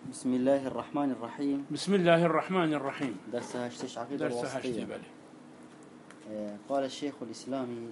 بسم الله الرحمن الرحيم. بسم الله الرحمن الرحيم. درس هشتش عقيدة الواسطية. قال الشيخ الإسلامي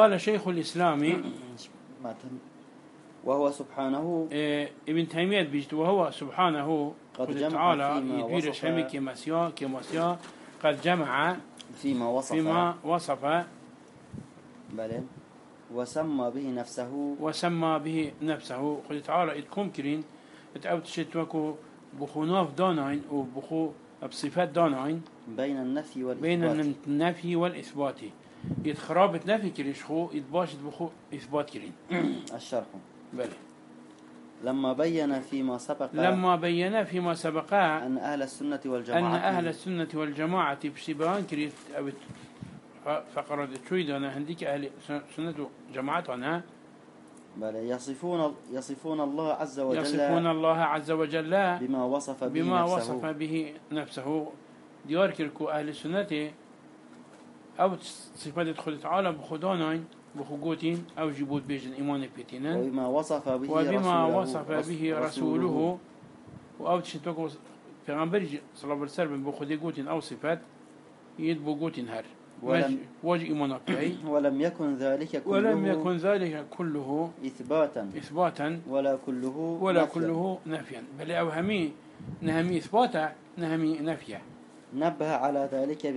وهو سبحانه ابن تيمية بيجت وهو سبحانه قد تعالى يدير شمي كمسيا قد جمع فيما وصف بل وسمى به نفسه قد تعالى إتكم كرين اتعود شتوكو بخو ناف دانين وبخو بصفات دانين بين النفي والإثبات يتخرابت نفي كريشخو يتباشت بخو إثبات كرين الشرح بله لما بين فيما سبق أن أهل السنة والجماعة بشبان كريت فقرد تشويدنا هنديك أهل السنة وجماعتنا بل يصفون الله عز وجل بما وصف به نفسه ديار كركو أهل السنة أو صفات تدخل تعالى بخدانين بخوجوتين أو جبوت بيجن إيمان بيتينن وبما وصف به رسوله وأو تشتوكو في غنبرج صلى الله عليه وسلم بخودي جوتين أو صفات يدبو جوتين هر وجه إيمان بيعي ولم يكن ذلك كله إثباتا ولا كله نفيا بل أوهمي نهمي إثباتا نهمي نفيا نبه على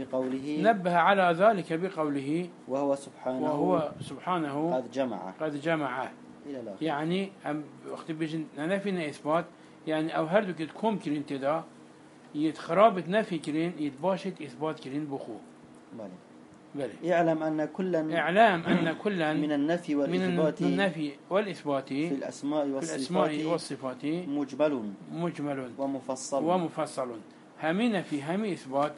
ذلك بقوله وهو سبحانه قد جمع يعني وقت بيجن نفينا إثبات يعني أو هردو كتكم كرين تدا يتخرابت نفي كرين يتباشت إثبات كرين بخو بلي اعلم أن كلا من النفي والإثبات في الأسماء والصفات مجمل ومفصل همين في همي إثبات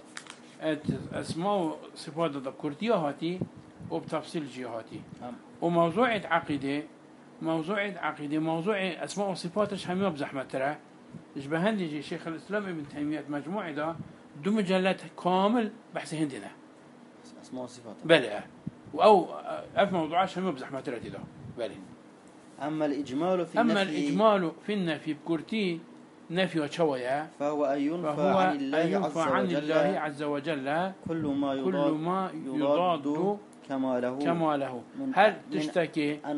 أسماء صفات ذكرتيها هاتي وبتفصيل جهاتي وموضوع عقيدة موضوع أسماء وصفاتش همي بزحمة ترى إجبهندي شيخ الإسلام ابن تيمية مجموعة ده 2 مجلات كامل بحث هندنا أسماء وصفات بلى أو أف موضوعات همي بزحمة ترى ده بلى أما الإجمال في النفي بكرتي نفي وشوية فهو أن ينفى عن الله عز وجل كل ما يضاد كماله هل تشتكي من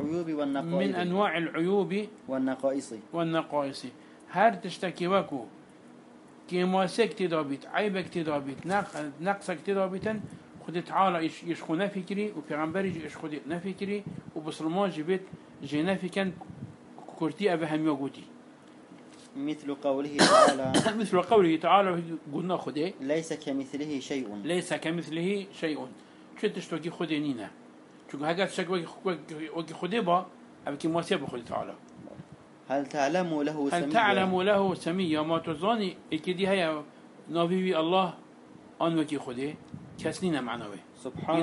أنواع العيوب والنقائص هل تشتكي وكو كماسك تدابيت عيبك تدابيت نقصك تدابيتا خد تعالى يشخو نفكري وبيغمبري يشخو نفكري وبسلمان جبت جي نفكا كرتي أبهم يوغوتي مثل قوله تعالى قلنا خده ليس كمثله شيء شو تشتكي خده نينا شو هاجات شك وكي خده با أبكي ما سيب خده تعالى هل تعلم له سمية ما تظني إكدي هيا نبي الله أن وكي خده كسنينا معنوي سبحان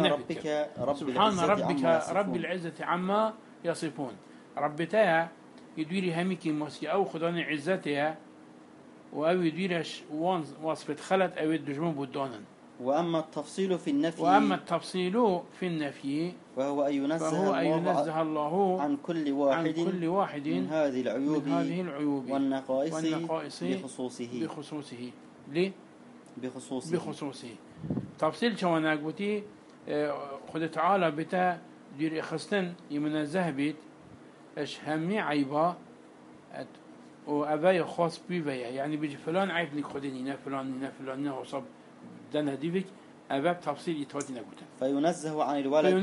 ربك رب العزة عما يصفون ربتها يديري هميكي موسي أو خدان عزتها وأو يديرش وصفة خلت أو الدجمون بدانا وأما التفصيل في النفي وهو أن ينزه الله عن كل واحد من هذه العيوب والنقائص بخصوصه ليه؟ بخصوصه تفصيل شوانا قلتي خد تعالى بتا دير خستن يمنزه بيت اش همي عيبا وأبايا خاص بيبايا يعني بيجي فلان عيب لك خديني فلان وصب دنا ديفك أبا بتفصيل يتواتي نقوته فينزه عن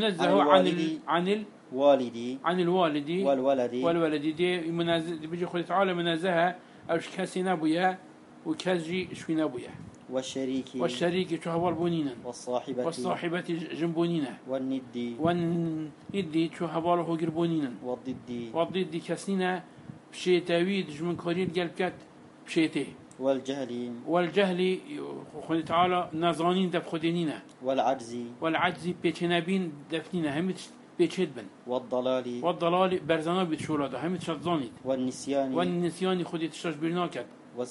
الوالد والولد دي بيجي خد تعالى منزهة أوش كاسي نابويا وكاسجي شوي نابويا والشريك شهوار بونينا والصاحبة جنبونينا والندي شهوار هو جربونينا والضد كسنينا بشيتاويد جمن كورير قلبكات بشيته والجهل خد تعالى نازانين دف خدينينا والعجز بيتشنابين دفنينا همت بيتشدبن والضلال برزانا بتشولادا همت شتزانيد والنسيان خدي تشاش برناكت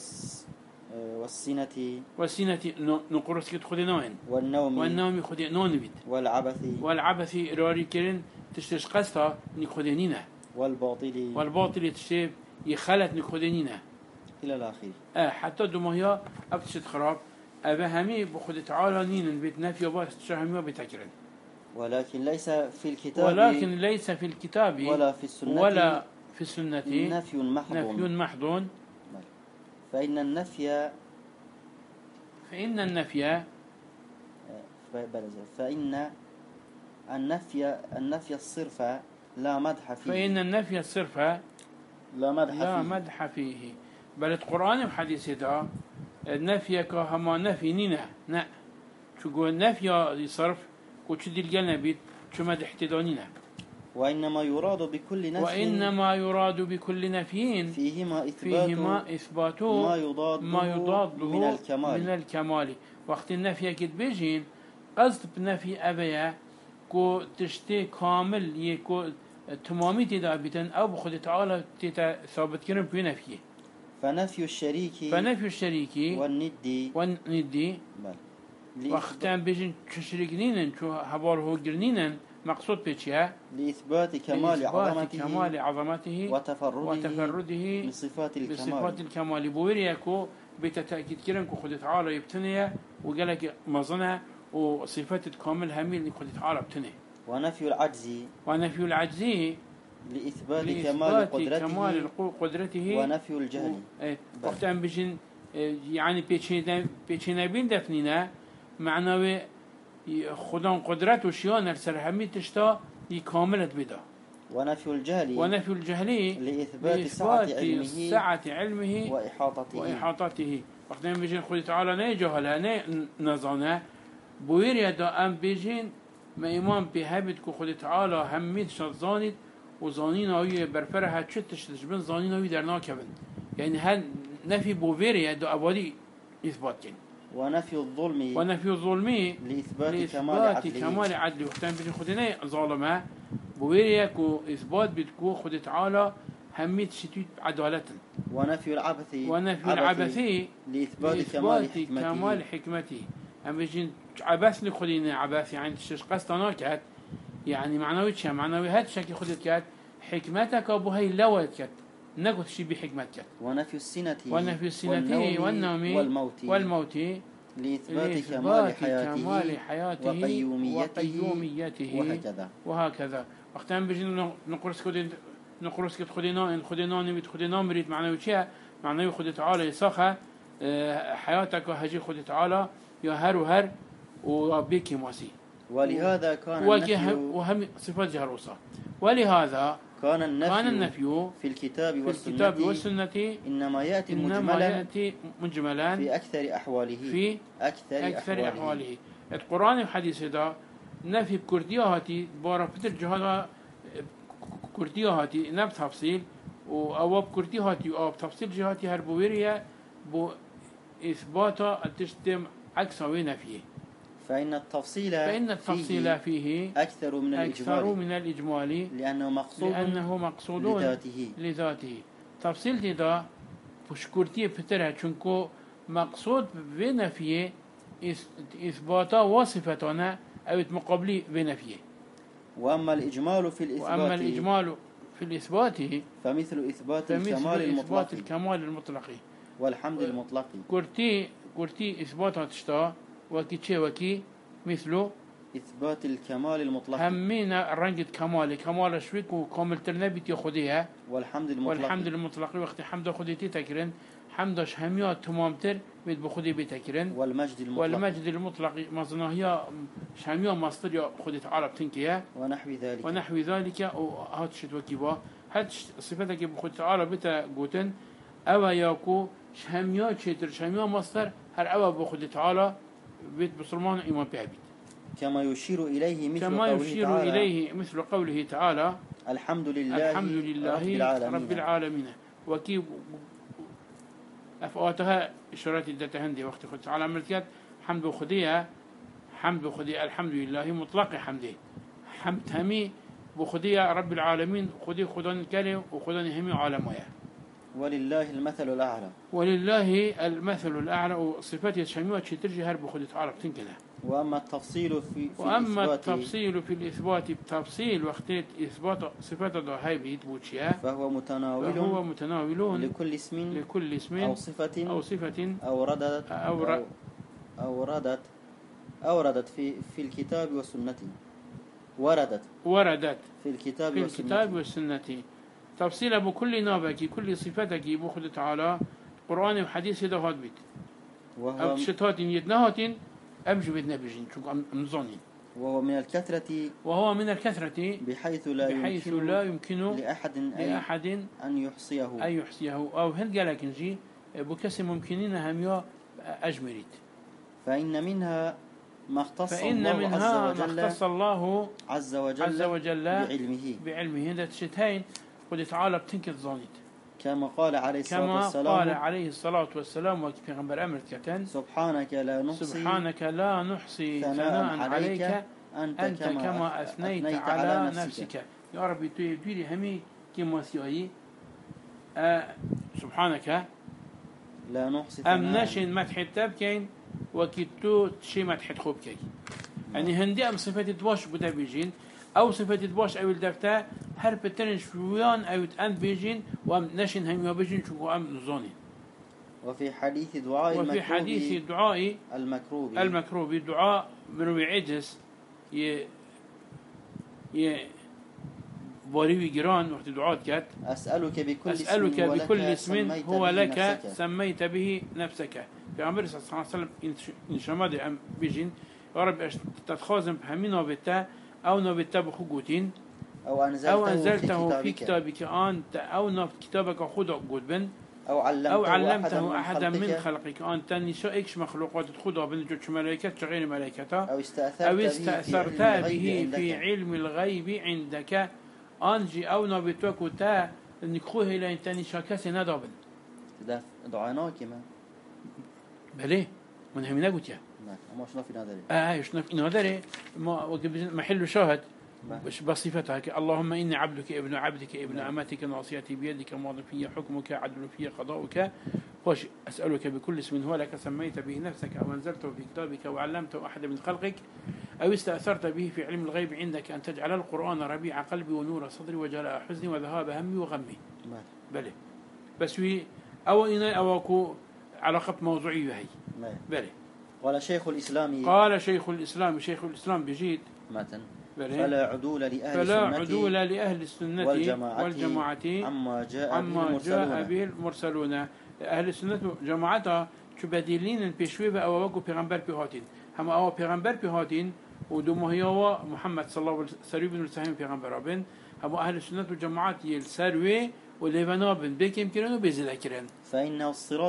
والسنة نقرس كت خدي نوين والنوم خدي نونبيد والعبث راري كرن تشتش قصة نخدينينا والباطل تشتي يخلت نخدينينا إلى الآخر. حتى دمهيا أبتشت خراب أبا همي بخد تعالى نين بيت نفي وباس شهمي وبتكرن. ولكن ليس في الكتاب ولا في السنة نفي محض. فإن النفي الصرف لا مدح فيه. فإن النفي الصرف لا مدح فيه. بل القرآن وحديث دا النفي كهما نفي نينا نا شو النفي صرف وشدي الجنة بيت شو مدح تدانينا. وإنما يراد بكل نفي فيهما إثبات ما يضاد من الكمال. وقت النفي كد بيجين قصد بنفي أبيا كو تشتي كامل يكو تمامي تدا بيتن أو بخد تعالى تتا ثابت كرم بنفيه. فنفي الشريك والندي وقت بيجين تشريكنين شو هباره جرنين مقصود بيتشيا لإثبات كمال عظمته وتفرده بصفات الكمال بوريكو بتتأكيد كرن كو خد تعالى يبتنيا وقالك مظنة وصفات الكامل همين اللي خد تعالى يبتني. ونفي العجز لإثبات كمال قدرته ونفي الجهل. وقت بيجين يعني بيتشينا بين دفنينا معنوي خدان قدرت وشيان السرهمي تشتا كاملة بدا. ونفي الجهل لإثبات سعة علمه وإحاطته. وقت بيجين خد تعالى نيجهل نظانا بوير يدا أم بيجين ما إمام بهبت كو خد تعالى هميت شزانت وزانين هاي برفرها تشتش بن زانين هاي درنا كبن يعني هل نفي بوير يدا أبادي إثبات كن. ونفي الظلم لإثبات كمال عدل. وقت بيجين خدنا ظالمة بوير يكو إثبات بتكو خد تعالى هميت شتيت عدالة. ونفي العبث لإثبات كمال حكمته. هم بيجين عبث لخدينا عبث يعني تشش قصدنا كات يعني معنوي شيء معنوي هاد شكل خدت كات حكمتك أبو هاي لوت كات نقول شيء بحكمتك. ونفي السنة والنوم والموت لإثبات كمال حياته وقيوميته وهكذا. وقتاً بيجين نقرس كده خدينا نبيت خدينا مريت معنوي شيء معنوي خد تعالى يسخى حياتك هجي خد تعالى يا هر وبيك ماسي. ولهذا كان وهم صفات جهروسة. ولهذا كان النفي في الكتاب والسنة إنما يأتي مجملا في أكثر أحواله. القرآن الحديث ده نفي بكردياتي بارفتر جهاد كردياتي نفس تفصيل وأواب كردياتي أو تفصيل جهاتي هربويريا بو إثباتا تشتم عكس ونفيه. فإن التفصيل فيه أكثر من الإجمال لأنه مقصود لذاته. تفصيل ده بشكرتي بترها چونكو مقصود بنفيه إثباتا وصفتنا أو مقابلي بنفيه. وأما الإجمال في الإثبات فمثل إثبات الكمال المطلق والحمد المطلق. كرتي إثباتها تشتا وكي مثل إثبات الكمال المطلق. همينا رنجة كمال شويك وكامل ترنبيت ياخديها والحمد المطلق وقت حمد خديتي تكرن حمدش هميات تمامتر بيت بخدي بتكرن والمجد المطلق مصنعية شامية مصدر يا خديت عرب تنكيها ونحو ذلك وهات شت وكيبا هات صفتك بخديت عرب بتا جوتن أو ياكو شامية شتر شامية مصدر هر أو بخديت عرب بيت بسلمان إمام بيعبد كما يشير إليه مثل قوله تعالى الحمد لله رب العالمين وكيف أفواتها إشارات الدتهندي وقت خدت على ملكات حمد خديها الحمد لله مطلق حمد همي بخديها رب العالمين خدان الكلم وخدان همي عالمها ولله المثل الأعلى. ولله المثل الأعلى وصفات الشميوة ترجي هرب خد تعالى بتنكلها. وأما التفصيل وأما التفصيل في الإثبات بتفصيل وقت إثبات صفات هاي بيتبوتشيا فهو متناول لكل اسم أو صفة أوردت في الكتاب والسنة. وردت في الكتاب والسنة تفصيل بكل نابك كل صفتك بخد تعالى قرآن وحديث هذا هاد بيت أو شتات يدنهات أمش بدنا بيجين شو أمزونين. وهو من الكثرة بحيث لا يمكن لأحد أن يحصيه أو هل قالك نجي بكسر ممكنين هم أجمريت. فإن منها ما اختص الله عز وجل بعلمه هذا الشتين قد تعالى بتنكت ظنيت كما قال عليه الصلاة والسلام وفي غنبر أمر كتن سبحانك لا نحصي ثناء عليك أنت كما أثنيت على نفسك. يا ربي تديري همي كما سيئي سبحانك لا نحصي أم نشن مدح التبكين وكتو تشي مدح خوبكي. يعني هندي أم صفات تواش بدا بيجين أو صفات تواش أو الدفتة هر بترنش فيان أو تأند بيجين وأم نشن هم يبيجين شو أم نزوني. وفي حديث دعاء المكروبي دعاء مروي عجز بوريوي جيران وقت دعاء كات أسألك بكل اسم هو لك سميت به نفسك. في عمر صلى الله عليه وسلم إن شماد أم بيجين يا رب تتخازم همين نوبتا أو نوبتا بخوجوتين أو أنزلته في كتابك أنت أو نفت كتابك خود قدبن أو علمته أحدا من خلقك أنت نشائكش مخلوقات خدا بن جوش ملائكة غير ملائكته أو استأثرت به في علم الغيب عندك أنجي أو نبتوك وتا نكخوه إلى أنت نشاكس ندابن دعانا كما بليه من همينا قلت يا ما شنا في نادري شنا في نادري ما محل شاهد بصفتها اللهم إني عبدك ابن عبدك ابن أمتك ناصيتي بيدك ماض في حكمك عدل في قضاؤك خوش أسألك بكل اسم هو لك سميت به نفسك أو أنزلته في كتابك وعلمته أحد من خلقك أو استأثرت به في علم الغيب عندك أن تجعل القرآن ربيع قلبي ونور صدري وجلاء حزني وذهاب همي وغمي. بلى بس في أو أكو علاقة موضوعية هي. بلى قال شيخ الإسلام بجيد ماتن فلا عدول لأهل السنة والجماعة عما جاء به المرسلون. أهل السنة جماعتها شو بديلين بيشوي أو وقو بيغمبر بهاتين هم أو بيغمبر بهاتين ودوم هو محمد صلى الله عليه وسلم بيغمبر بن هم أهل السنة والجماعات يلسروي وليفنا بن بكم كرنوا بيزلكرن. فإنه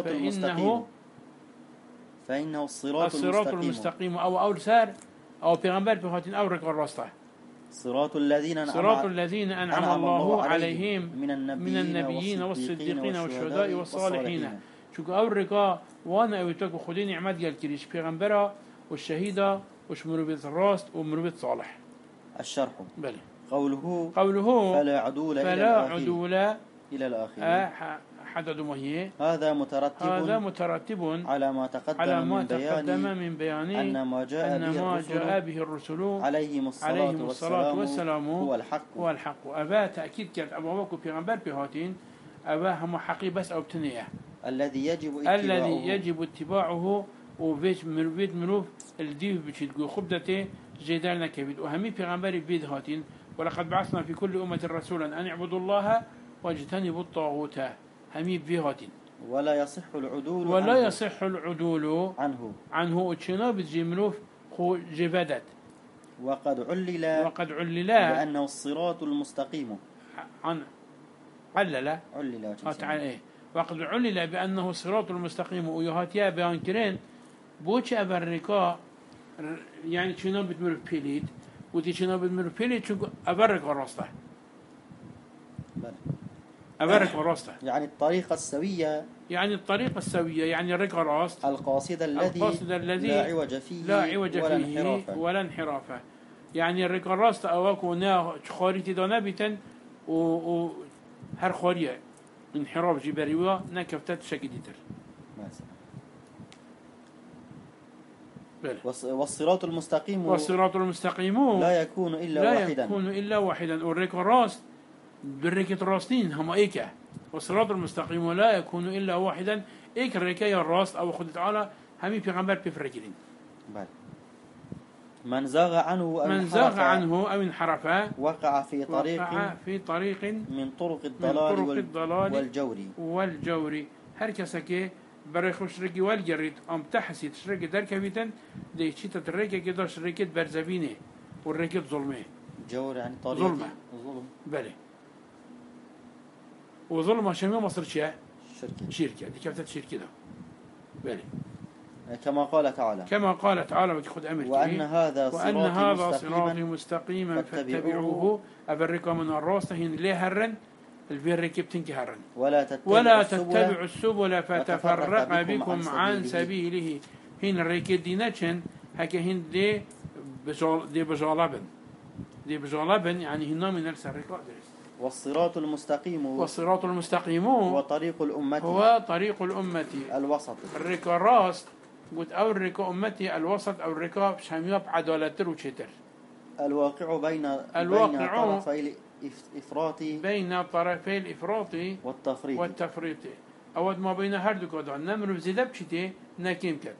الصراط المستقيم أو سار أو بيغمبر بهاتين أو ركب الراسطة صراط الذين أنعم الله عليهم من النبيين والصديقين والشهداء والصالحين. شو أورقا وانا أويتك خدين نعمت قال كريش بيغمبرة والشهيدة وشمروبيت الراست ومروبيت صالح. الشرح بلى قوله فلا عدول إلى الآخر حدد ما هي هذا مترتب على ما تقدم من بيان أن ما جاء به الرسل عليهم الصلاة والسلام هو الحق. وأبا تأكيد كانت أبو بكر بيغمبر بهاتين أبا هم حقي بس أو بتنية الذي يجب اتباعه وفيش مروف الديف بتشتقو خبدته جدالنا كبير وهمي بيغمبر بيد هاتين. ولقد بعثنا في كل أمة رسولا أن اعبدوا الله واجتنبوا الطاغوت همي بهاتين. ولا يصح العدول عنه وتشناب الجمروف خو جبادات. وقد علل بأنه الصراط المستقيم علل وقد علل بأنه الصراط المستقيم ويهاتيا بيان كرين بوش أبركا يعني تشناب بتمر بيليت ودي تشناب بتمر بيليت شو أبرك وراسته أبرك وراسته يعني الطريقة السوية يعني الرك راست القاصدة الذي لا عوج فيه ولا انحراف. يعني الرك راست أواكو نا خاريتي دانا بيتن و هر خارية انحراف جبريوه نكفتت شكديتر والصراط المستقيم لا يكون إلا واحدا والريك راست بالريك راستين هم إيكا والصراط المستقيم لا يكون إلا واحدا إيك الريكي الراست أو خد تعالى همي بيغمبر بفرقين من زاغ عنه أو انحرف وقع في طريق من طرق الضلال والجور هر كسكي برای خوش رگی والجرید ام تحسید شرکت در کبیتن دیشی تترکه که داشت شرکت برزبینه و رکت ظلمه جور يعني طريق ظلم بله وظلم شمي مصر شيء شركة دي كيف شركة ده بله كما قال تعالى خد أمر وأن هذا صراطي مستقيما فاتبعوه أبركم من الراس هين ليه هرن البير ركبتنك هرن ولا تتبعوا السبل فتفرق بكم عن سبيله هين الركب ديناتشن هكا هين دي بجالبن يعني هنا من السرقة والصراط المستقيم هو طريق الأمة الوسط الركا راست قلت أو الركا أمتي الوسط أو الركا شامية بعدالة وشتر الواقع بين طرفي الإفراط والتفريط أود ما بين هردك ودعا نمر بزيدة بشتي ناكيم كت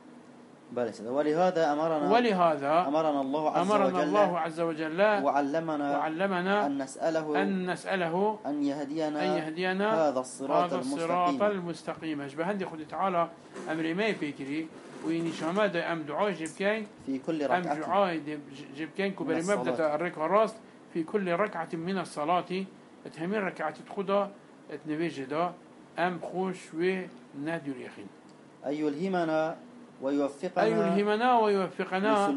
ولهذا أمرنا الله عز وجل وعلمنا أن نسأله أن يهدينا هذا الصراط المستقيم أشبه هندي خد تعالى أمر ما يفكري وإن شامد أم دعاء جبكين في كل ركعة أم دعاء جبكين كبري مبدأ الركعة راست في كل ركعة من الصلاة اتهمين ركعة تخدا اتنبيجدا أم خوش ونادر يخين أي يلهمنا ويوفقنا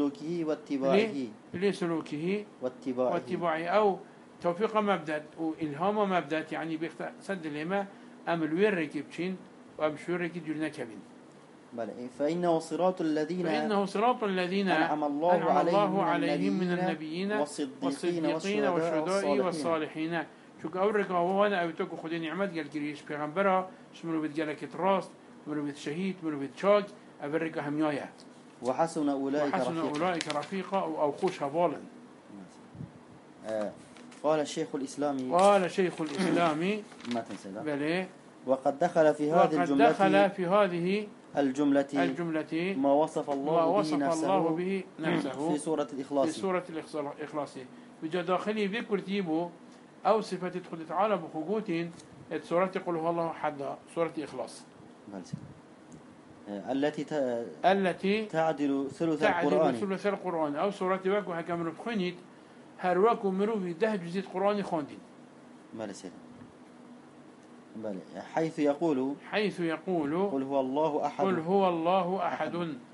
لسلوكه واتباعه أو توفيق مبدأ وإلهام مبدأ يعني بيقصد الهما أم الوير ركبشين وأم شو ركب يلنا كبين فإنه صراط الذين أنعم الله عليهم من النبيين والصديقين والشهداء والصالحين شو كأورك هو أنا أبتوك خدي نعمت قال كريش بيغمبرها شمرو بتجلك راست مرو بتشهيد مرو بتشاك أبرك هميايا وحسن أولئك رفيقا أو خوش هبالا قال شيخ الإسلام ما تنسى بلي وقد دخل في هذه الجملة ما وصف الله به نفسه في سورة الإخلاص بجا داخلي ذكر تيبو أو صفة تدخل تعالى بخقوتين سورة قل هو الله حدا سورة إخلاص التي تعدل ثلث القرآن أو سورة واكو حكام رفخنيت هر واكو مروفي ده جزيت قرآن خاندين حيث يقول قل هو الله أحد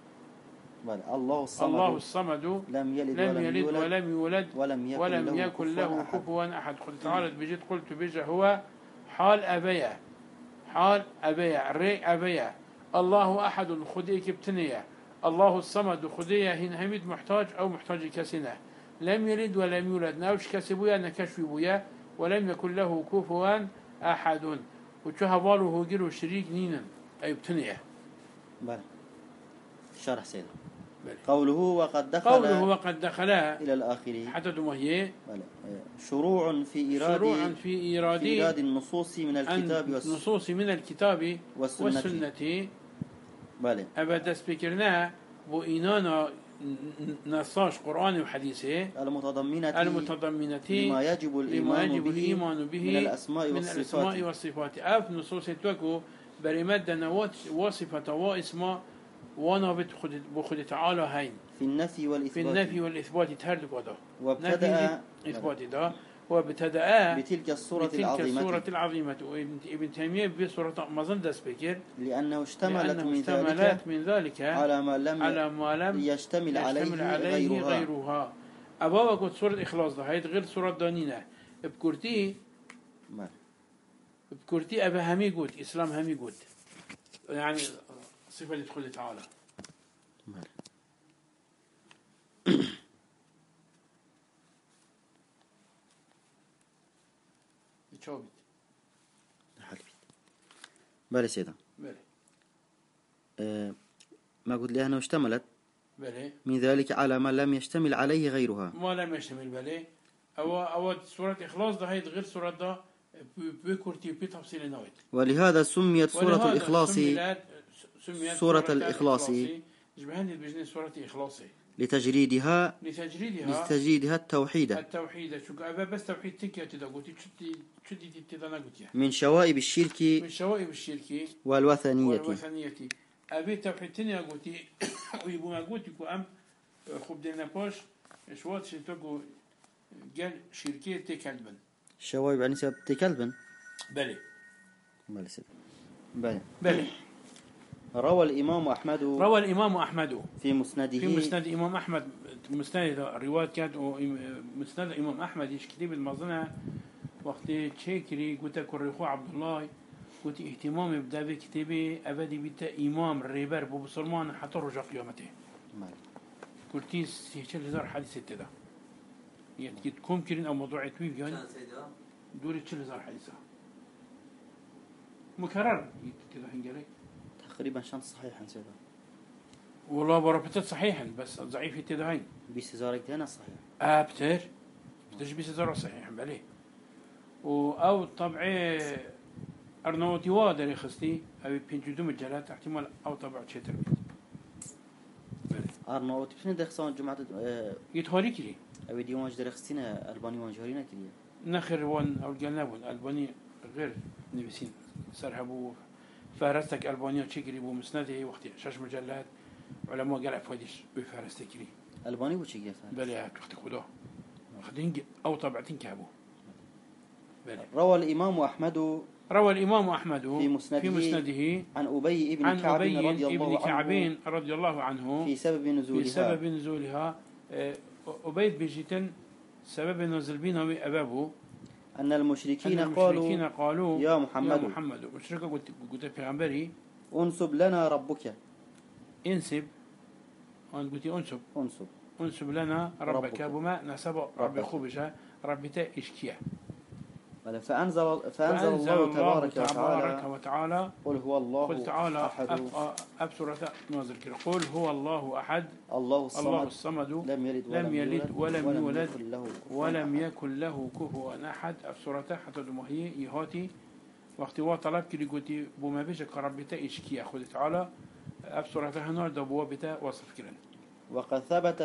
الله الصمد لم يلد ولم يولد ولم يكن له كفوا أحد قلت تعالى بجيت قلت بجا هو حال أبيا ري أبيا الله أحد خديك ابتنية الله الصمد خديه هن هميد محتاج أو محتاج كسنة لم يلد ولم يولد ناوش كسبويا نكشف بويا ولم يكن له كفوا أحد وشهباله هو جلو شريك نينا أي ابتنية شرح سيد قوله وقد دخل إلى الآخرين حتى دمهيه شروع في إيراد النصوص من الكتاب والسنة أبدا سبيكرنا بو إنانا نصاش قرآن وحديثه المتضمنة لما يجب الإيمان به من الأسماء والصفات أف نصوص توكو برمدنا وصفة واسماء وانا بخد تعالى هين في النفي والإثبات تهردك وده وابتدأ إثبات ده وابتدأ بتلك السورة العظيمة ابن تيمية بسورة مظن دس بكر لأنه اشتملت من ذلك على ما لم يشتمل عليه غيرها أبا قلت سورة إخلاص ده هيد غير سورة دانينة بكرتي أبا همي قلت إسلام همي قلت يعني صفة يدخل تعالى يتشوبت بله سيدا. بله. ما قلت لي أنه اشتملت بله من ذلك على ما لم يشتمل عليه غيرها. ما لم يشتمل بله أو سورة إخلاص ده هيد غير سورة ده بكرتي بتفصيل نويت. ولهذا سميت سورة الإخلاص سورة الإخلاص جبهني بجنة سورة إخلاص لتجريدها التوحيد شو أبى بس توحيد تكيا تدا قلتي شدي تدا نقولتيا من شوائب الشرك والوثنية أبي توحيد تاني قلتي ويبغى ما قلتي كأم خب دينا باش شوات شتوقو قال شركية تكلبن شوائب يعني سبب تكلبن بلي بلي روى الإمام أحمد في مسند إمام أحمد مسند الرواية كانت مسند إمام أحمد إيش كتب المظنة وقت شاكري قلت كرخو عبد الله قلت اهتمامي بدا بكتابي أبدي بتا إمام الريبر ببصرمان حتى رجع قيامته قلت سيشل هزار حديث التدا يعني تكون كرين أو موضوع تويب يعني دوري تشل هزار حديثة مكرر يتدا هنجري تقريبا شانس صحيحا سيدا والله بربطت صحيحا بس ضعيف التدهين بيسزارك دينا صحيح بتر بتش بيسزار صحيح باليه أو طبعي أرنوتي وادر خستي أو بينجدوم الجلات احتمال أو طبع تشتر أرنوتي بس ندخسون جماعة يتهوري كلي أو ديوان جدر خستينا ألباني وانجهرينا كلي نخر وان أو الجنابون ألباني غير نبسين سرهبو فهرستك ألبانيا تشكري بو مسنده وقتي شاش مجلات علماء قال أفاديش بفهرستكري ألباني وشي قال بلي وقت خدا خدين أو طبعتين كابو بلي روى الإمام أحمد في مسنده عن أبي ابن كعب رضي الله عنه في سبب نزولها أبي بجيتن سبب نزل بينه أبابه أن المشركين قالوا يا محمد مشركة قلت في غنبري انسب لنا ربك انسب أنا قلت انسب لنا ربك بما نسب ربي خوبشا ربي تا إشكيا فأنزل الله تبارك وتعالى قل هو الله أحد أبسرة نازل كده قل هو الله أحد الله الصمد لم يلد ولم يكن له كفوا أحد أبسرة حتى دمهي يهاتي وقت طلب كده قلت بما بيشك ربي تا إشكيا خذ تعالى أبسرة هنا دبوا بتا وصف كده وقد ثبت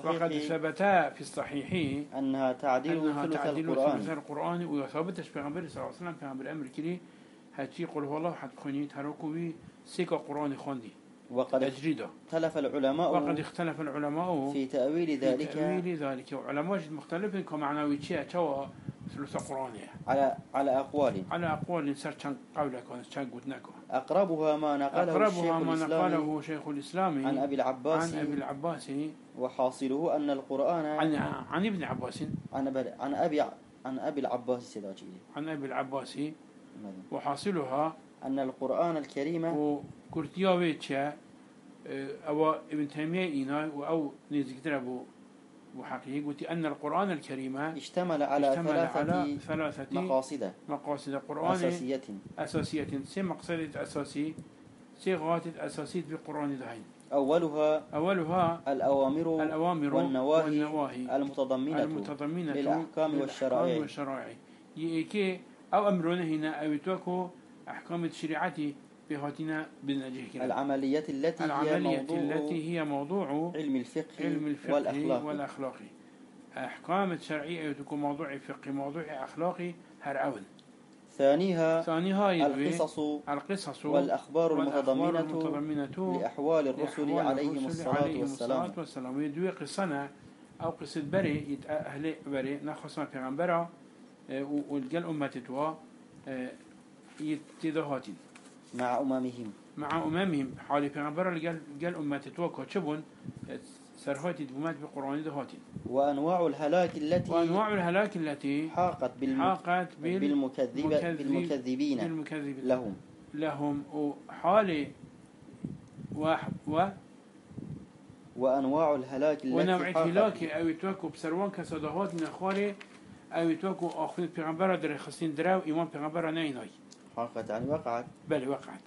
في الصحيح أنها تعديل ثلث القرآن وثبت في پیغمبر صلى الله عليه وسلم پیغمبر أمر كلي هاتي قل هو الله حد خوني تركوي سيكا قرآن خوندي وقد اختلف العلماء في تأويل ذلك وعلماء مختلفين كمعنوي شيء ثلث قرآنية على أقوال سر كان قولك كان قلناكم أقربها ما نقله شيخ الإسلام عن أبي العباس وحاصله أن القرآن عن ابن عباس عن أبي العباس سيداتي عن أبي العباس وحاصلها أن القرآن الكريم وكرتياويتشا أو ابن تيمية إنا أو نزكتنا وحقيقي قلت أن القرآن الكريم اشتمل على ثلاثة مقاصد القرآن أساسية سي مقصد أساسي سي غاية أساسية بالقرآن دهين أولها الأوامر والنواهي المتضمنة للأحكام والشرائع يكي أو أمرنا هنا أو يتوكو أحكام الشريعة بهاتنا بالنجه العملية التي هي موضوع علم الفقه والأخلاق أحكام الشرعية تكون موضوع فقهي موضوع أخلاقي هرعون ثانيها القصص والأخبار المتضمنة لأحوال الرسل عليهم الصلاة والسلام يدوي قصنا أو قصة بري أهل بري نخصنا في غنبرة والجل أمتتوا يتدهاتين مع أممهم حالي في غنبرة الجل أمتتوا كتشبون سرهاتي دبومات بقرآن دهاتين وأنواع الهلاك التي حاقت بالمكذبين لهم وحالي وأنواع الهلاك ونوع الهلاك أو يتوكو بسروان كصدهات من أخواري أو يتوكو أخذ بيغمبرة در خصين دراو إمام بيغمبرة نايناي حقت يعني وقعت. بل وقعت.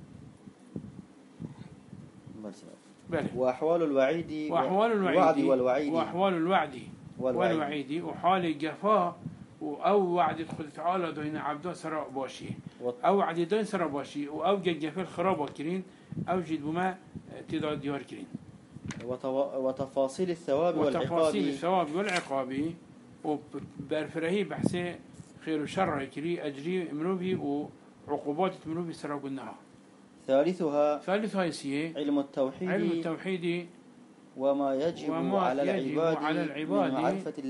بل وأحوال الوعيد والوعيد وأحوال الوعد والوعيد وحال جفاء أو وعد خد تعالى دين عبده سراء باشي أو وعد دين سراء باشي أو جد جفاء خراب كرين أو جد بما تدار ديار كرين وتفاصيل الثواب والعقاب وبرفرهي بحثي خير وشر كري أجري مروبي وعقوبات مروبي سراء قلناها. ثالثها يسيه علم التوحيد وما يجب على العباد من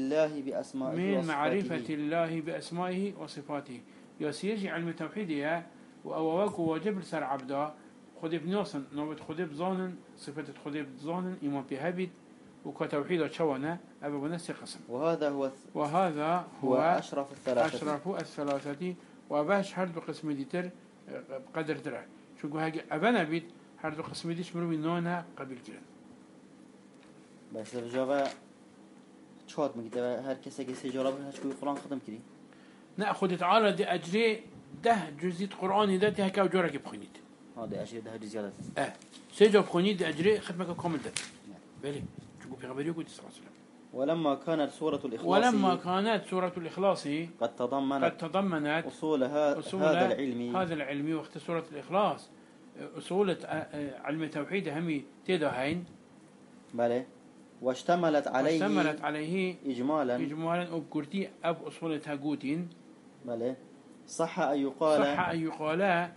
معرفة الله بأسمائه وصفاته. يسيجي علم التوحيد وأواك وجب سر عبدا خذ بنوصن نوبت خذ بظان صفة خذ بظان إيمان بهبد وكتوحيد شوانا أبا بنسي قسم. وهذا هو أشرف الثلاثة وباش هرد قسم ديتر بقدر درع شو هاجي أبانا بيت هرد قسم ديش مروي نونا قبل كده. بس الجواب شوت مقدار هر كسي كسي جرب هشكو القرآن ختم كذي. نأخذ تعالى دي أجري ده جزء قرآني ده تهكا وجورك بخنيت. هذا أجري ده هذه زيادة. سيجوا بخنيت دي أجري ختمك كامل ده. بلي شو في غبريو قلت صلى الله عليه وسلم. ولما كانت سورة الإخلاص قد تضمنت أصول هذا العلم وقت سورة الإخلاص أصول علم التوحيد همي تدهين. بله واشتملت عليه إجمالا وبكرتي أب أصول تاجوتين. بله صح أن يقال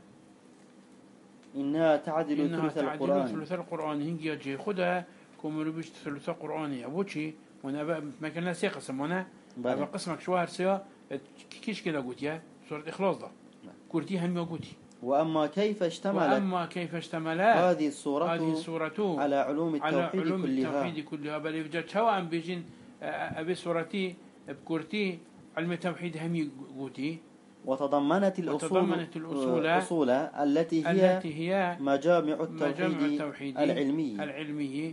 إنها تعدل ثلث القرآن هنجي جي خدها كملوا بيش ثلث القرآن أبوشي وانا ما كنا سيقة سمونا أبا قسمك شوهر سيا كيش كده قلت يا سورة إخلاص ده كرتي هم يقولي. وأما كيف اشتملت هذه السورة على علوم التوحيد كلها بل يفجد شواء بيجين أبي سورتي بكرتي علم التوحيد هم يقولي. وتضمنت الأصول التي هي مجامع التوحيد العلمي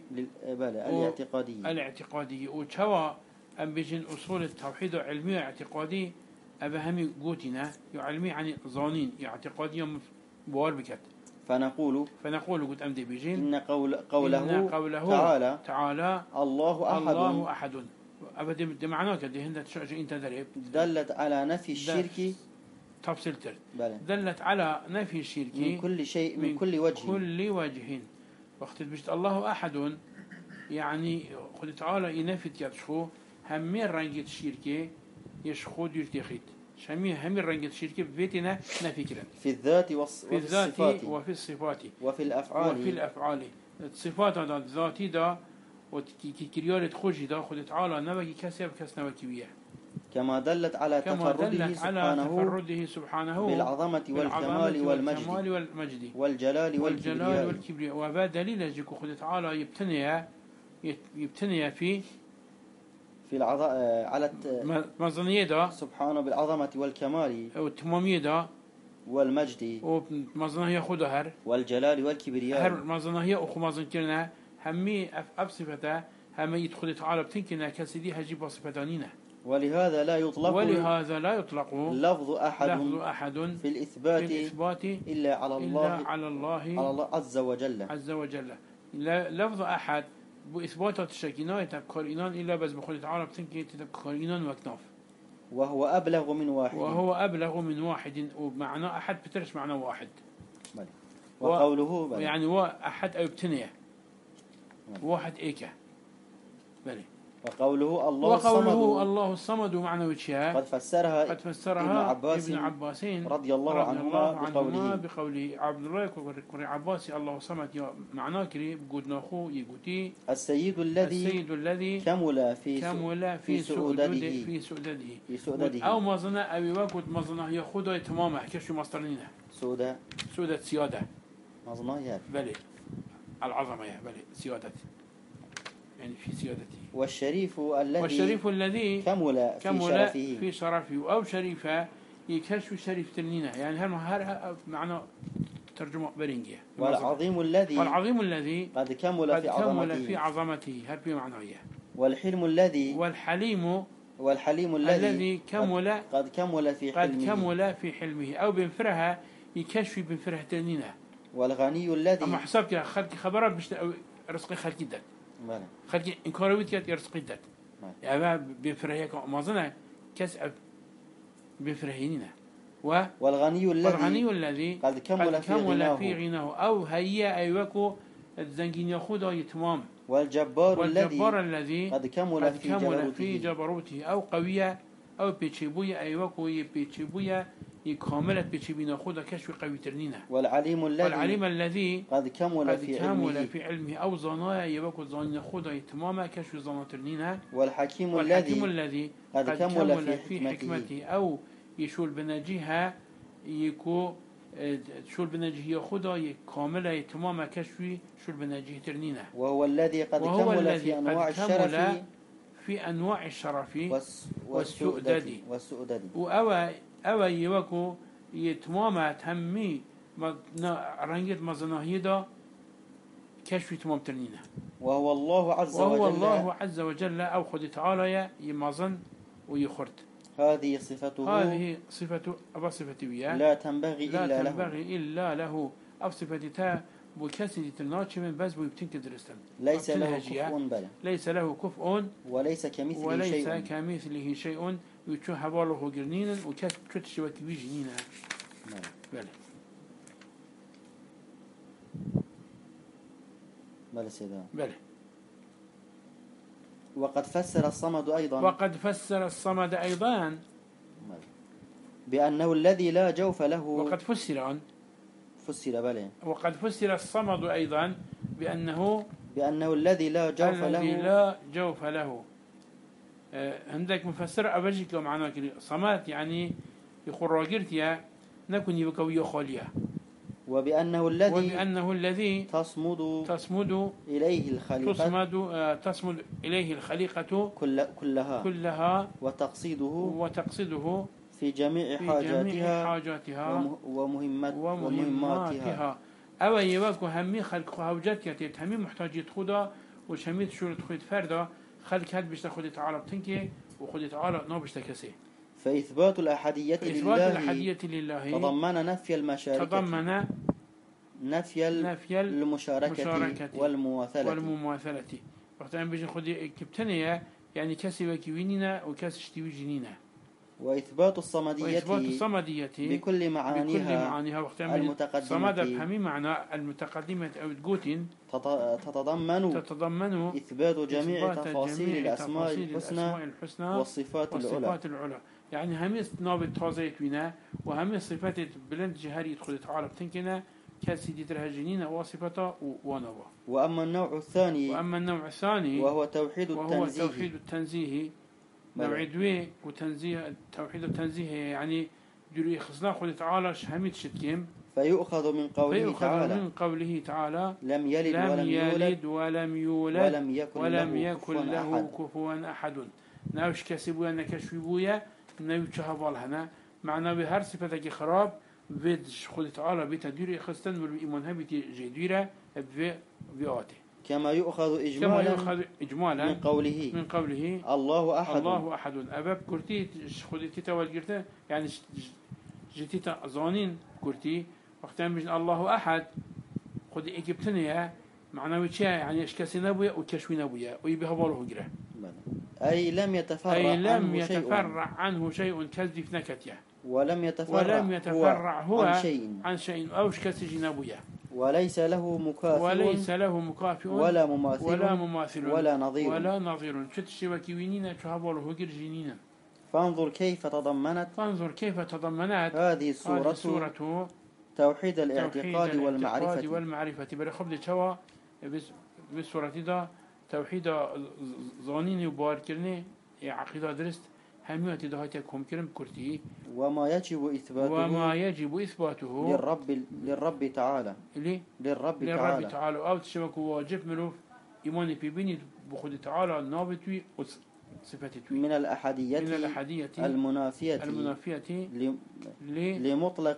الاعتقادي وشواء أم بيجين أصول التوحيد العلمي واعتقادي أبا هم قوتنا يعلمي عن ظانين اعتقادي بوار بكت. فنقول قلت أمدي بيجين إن قوله تعالى الله أحد أبدا معناه كده هند شيء أنت درب دلت على نفي الشرك تفصيلتر دلت على نفي الشرك من كل شيء من كل وجه وقت بجد الله أحد يعني خد تعالى ينفي يشخو همين رنجة الشركة يشخو يرتخيت همين رنجة الشركة ببيتنا نفي كلا في الذات وفي الصفات وفي الأفعال الصفات الذاتي دا وكريارة خوشي دا خد تعالى نبكي كسب كس نبكي بيه كما دلت على تفرده سبحانه بالعظمة والكمال والمجد والجلال والكبرياء وهذا دليل يجيك خد تعالى يبتني في على مظنية دا سبحانه بالعظمة والكمال والتمامية دا والمجد ومظنية خدهر والجلال والكبرياء هر مظنية أخو مظن كلنا همي أبصفته همي يدخل تعالى بتنكنا كسيدي هجيب وصفتانينا. ولهذا لا يطلق لفظ أحد في الإثبات إلا على الله عز وجل. لفظ أحد بإثبات الشكينة يتبكر إنان إلا بس بخل تعالى بتنكي يتبكر إنان وكناف. وهو أبلغ من واحد ومعنى أحد بترش معنى واحد. وقوله يعني هو أحد أو بتنية واحد إيكا بلي. وقوله الله الصمد معنى وجهها قد فسرها ابن عباس رضي الله عنهما بقوله عبد الله كوري عباسي الله صمد معناه كري بقول ناخو يقولي السيد الذي كمل في سؤدده أو مظنة أبي وقت مظنة يأخذها تماما كيف مصدرينها سودة سيادة مظنة بلي العظمة بلي سيادة يعني في سيادته. والشريف الذي كمل في شرفه أو شريفة يكشف شريف تلنينا يعني هر معنى ترجمة برينجية. والعظيم الذي قد كمل في عظمته هر في معناه. والحلم والحليم الذي قد كمل في حلمه أو بنفرها يكشف بنفرها تنينه. والغني الذي أما حسابك خلق خبرات بش رزقي خلق جدًا خلق إنكارويت كات يرزقي جدًا يعني بنفرها ما ظن كسب بنفرهينه. والغني الذي قد كمل في غناه أو هيا أيوكو الزنجين يخوضه يتمام. والجبار الذي قد كمل في جبروته أو قوية أو بيتشبوية أيوكو يبيتشبوية يكامل بيتشبين خوضه كشف قوي ترنينه. والعليم الذي قد كمل في علمه أو ظنايا يوكو ظن خوضه تماما كشف ظن ترنينه. والحكيم الذي قد كمل في حكمته أو يشول بنجيها يكو شول بنجيه خدا كاملة تماما كشفي شول بنجيه ترنينه. وهو الذي قد كمل في أنواع الشرف والسؤدد وأوا يوكو يتماما تهمي رنجت مزناهيدا كشفي تمام ترنينه. وهو الله عز وجل أو خد تعالى يمازن ويخرت. هذه صفة أبا صفة وياه لا تنبغي إلا له أو صفة بكسر الناتش من بس بيبتنك درستن ليس له كفء وليس كمثله شيء يتشو حواله قرنين وكتش وكبي جنين. بلى سيدا بلى. وقد فسر الصمد أيضا بأنه الذي لا جوف له. وقد فسر بلى. وقد فسر الصمد أيضا بأنه الذي لا جوف له. عندك مفسر أبجيك معنا كده صمت يعني يقول راجرتيا نكون يبكوي خاليا. وبأنه الذي تصمد إليه الخليقة كلها وتقصده في جميع حاجاتها ومهماتها. أو يواكو همي خلق حاجاتك همي محتاجية خدا وشميت شورة خد فردا خلق هاد بيشتا خد تعالى بتنكي وخد تعالى نو بيشتا كسي. فإثبات الأحدية لله تضمن نفي المشاركة والمماثلة. وقت أن بيجي خدي كبتنية يعني كسي وكيويننا وكسي شتوي جنينا. وإثبات الصمدية بكل معانيها وقت أن صمد بهمي معنى المتقدمة أو تقوتين تتضمن إثبات جميع تفاصيل الأسماء الحسنى والصفات العلى. يعني همي نابت تازيت وينا وهمي صفات بلند جهاري يدخل تعالى بتنكنا كاسي ديترها جنينة وصفته ونوى. وأما النوع الثاني وهو توحيد التنزيه نوع دوي وتنزيه توحيد التنزيه يعني دوري خصنا خد تعالى هميت شتكيم فيؤخذ من قوله تعالى لم يلد ولم يولد ولم يكن له كفوا أحد. ناوش كسبوا أنك شويبويا ناوش هبالهنا معنا بهر صفتك خراب بيت خد تعالى بيت دوري خستن والإيمان هبيت جديرة بياته. كما يؤخذ إجمالا من قوله الله أحد. أباب كرتي خدتي توالجرته يعني جتيتا زانين كرتي وقتها بيجن الله أحد خد إجبتني معناه وشيء يعني إيش كسينا بويا وكشوينا بويا ويبيها باله جرا. أي لم يتفرع عنه شيء كذف نكتيا. ولم يتفرع هو عن شيء أوش كسجنا بويا. وليس له مكافئ ولا مماثل ولا نظير شتشي وكيوينينا شهبوله جرجينينا. فانظر كيف تضمنت هذه السورة توحيد الاعتقاد والمعرفة برخبد شوا بالسورة دا توحيد ظانين وباركرني عقيدة درست هميات دهاتي كم كرم كرتي وما يجب إثباته للرب تعالى أو تشبك واجب ملوف إيماني ببني بخد تعالى نابتوي صفتي من الأحدية المنافية لمطلق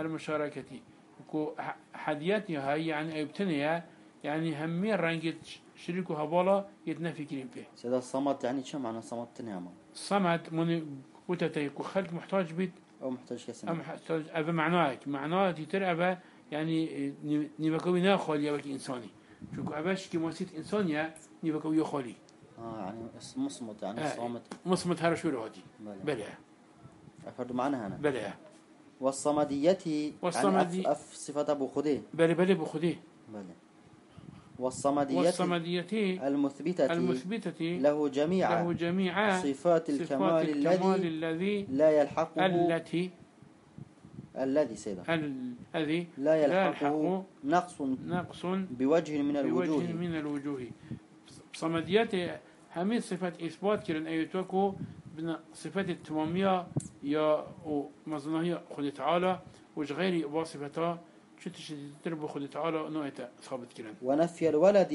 المشاركة كو حدياتي هاي يعني أبتنيا يعني همي رنجت شريك وهبالا يتنافي كريم فيه. سيدا الصمد يعني شو معنى الصمد تنعمه؟ الصمد من وتتيك وخلق محتاج بيت أو محتاج كسر. أو محتاج أبا معناه تتر أبا يعني نبكوي ناخل يبكي إنساني. شو أباش كموسيت إنسانية نبكوي خالي. يعني مصمت يعني صامت. مصمت هذا شو هادي. بلى. أفرد معنا هنا. بلى. والصمدية يعني صفة أبو خدي. بلى أبو خدي. بلى. والصمدية المثبتة له جميع صفات الكمال الذي لا يلحقه الذي لا يلحقه نقص بوجه من الوجوه. صمديات همين صفة إثبات كرن أيتوكو صفة التمامية يا ومظنهية خد تعالى وش غير واصفتها شو تربو خد تعالى نوعته ثابت كرن. ونفي الولد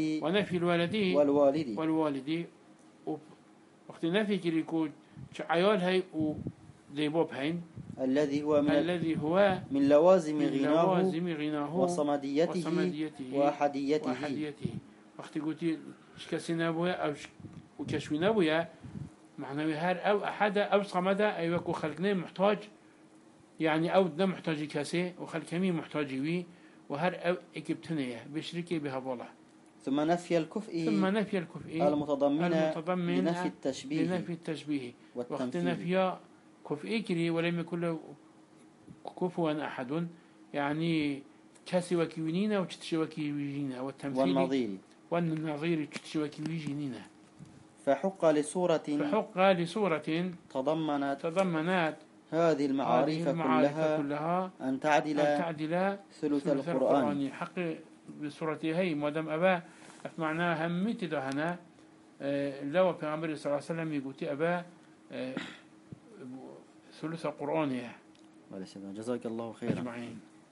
والوالد وقت نفي كريكو عيال هاي وديبوب هين الذي هو من لوازم غناه وصمديته وأحديته. وقت قلتي شكسنا بويا أو وكشونا بويا معنوي هر أو أحد أو صمدا أيوة وخلقنا محتاج يعني أو ده محتاج كاسي وخلقني محتاج وي وهر أو إكبتنيه بشركي بها بالله. ثم نفي الكفء المتضمن لنفي التشبيه وقت نفي كفء كري ولم يكن له كفوا أحد يعني كاسي وكيونينا وتشتشي وكيويجينا والتمثيل والنظير تشتشي وكيويجينا. فحق لصورة تضمنت هذه المعارف كلها أن تعدل ثلث القرآن. حق بصورته هي مادام أبا معناها هميت دهنا لو پیغمبر صلى الله عليه وسلم يقول أبا ثلث القرآن. جزاك الله خيرا. أجمعين.